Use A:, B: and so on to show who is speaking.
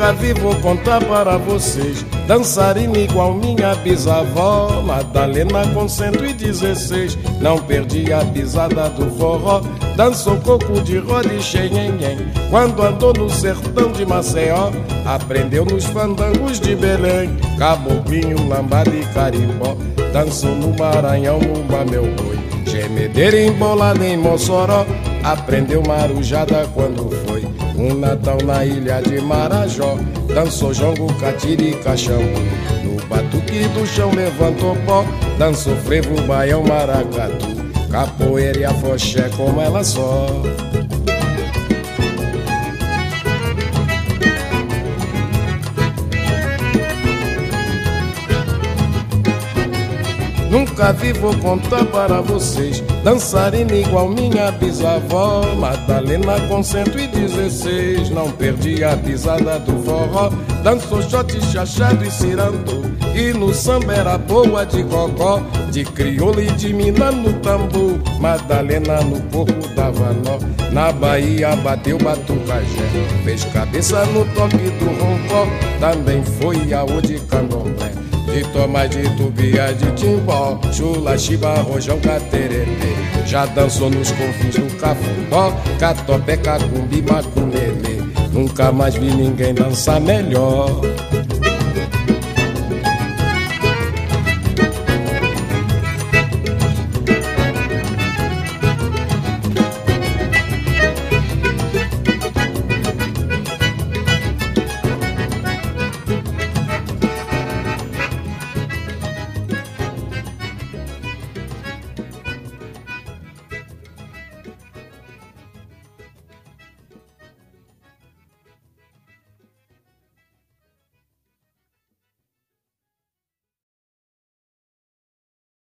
A: Nunca vi, vou contar para vocês. Dançarina igual minha bisavó, Madalena com 116. Não perdi a pisada do forró. Dançou coco de roda e xenhenhen. Quando andou no sertão de Maceió, aprendeu nos fandangos de Belém. Caboclinho, lambada e carimbó. Dançou no Maranhão, Mumba meu boi. Gemedeira embolada em Mossoró. Aprendeu marujada quando foi um Natal na ilha de Marajó. Dançou jongo, catira e caxambu. No batuque do chão levantou pó. Dançou frevo, baião, maracatu. Capoeira e afoxé como ela só. Nunca vi, vou contar para vocês. Dançarina igual minha bisavó, Madalena com 116. Não perdi a pisada do forró. Dançou shot, chachado e cirandô. E no samba era boa de gogó. De crioula e de mina no tambor. Madalena no corpo dava nó. Na Bahia bateu batucajé. Fez cabeça no toque do roncó. Também foi a de candomblé. De toma, de tubia, de timbó. Chula, chiba, rojão, catererê. Já dançou nos confins do cafundó. Catopé, cacumbi, macumele. Nunca mais vi ninguém dançar melhor.